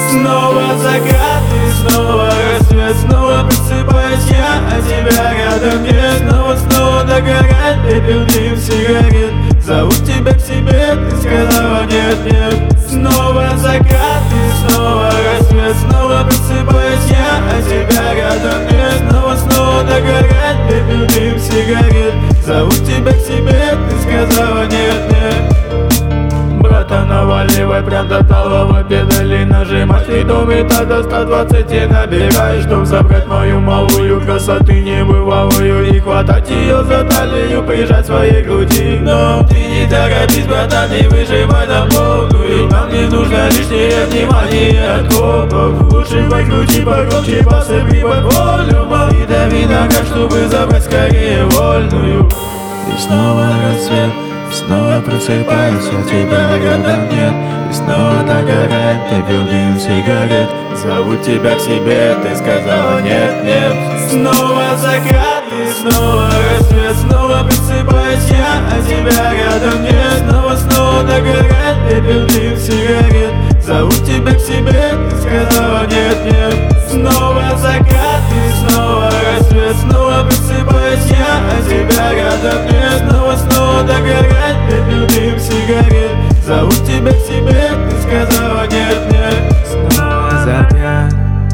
Снова закат и снова рассвет, снова просыпаюсь я, а тебя рядом нет. Снова догорает пепел дым сигарет. Зову тебя к себе, ты сказала нет. Снова закат и снова рассвет, снова просыпаюсь я, а тебя рядом нет. Снова догорает пепел дым сигарет. Зову тебя к себе, ты сказала нет. Брата, наваливай прям до талого, педали нажимать. Спидометр до 120 набирай, чтоб забрать мою малую красоты небывалую и хватать ее за талию, прижать своей груди. Но ты не торопись, братан, не выживай на полную. Нам не нужно лишнее внимание от копов. Лучше покрути погромче, посыпи под волюм и дави ногах, чтобы забрать скорее вольную. И снова рассвет, и снова просыпаюсь, а тебя рядом нет. И снова догорает пепел дым сигарет. Зову тебя к себе, ты сказала нет. Снова закат и снова рассвет, снова просыпаюсь я, а тебя рядом нет. Снова догорает пепел дым сигарет. Зову тебя к себе, ты сказала нет. Снова закат и снова рассвет, снова просыпаюсь я, а тебя рядом нет. Снова догорает пепел дым сигарет. Зову тебя к себе, ты сказала нет. Снова закат,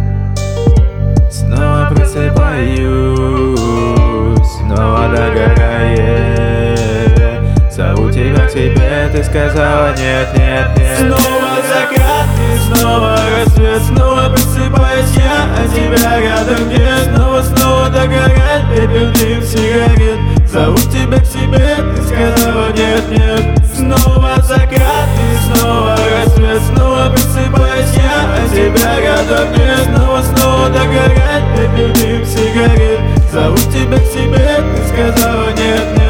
снова просыпаюсь, снова догорает. Зову тебя к себе, ты сказала нет. Снова закат и снова рассвет, снова просыпаюсь я, а тебя рядом нет. Снова догорает пепел дым сигарет. Зову тебя к себе, ты сказала нет. Снова закат и снова рассвет, снова просыпаюсь я, а тебя рядом нет. Снова догорает пепел дым сигарет. Зову тебя к себе, ты сказала нет.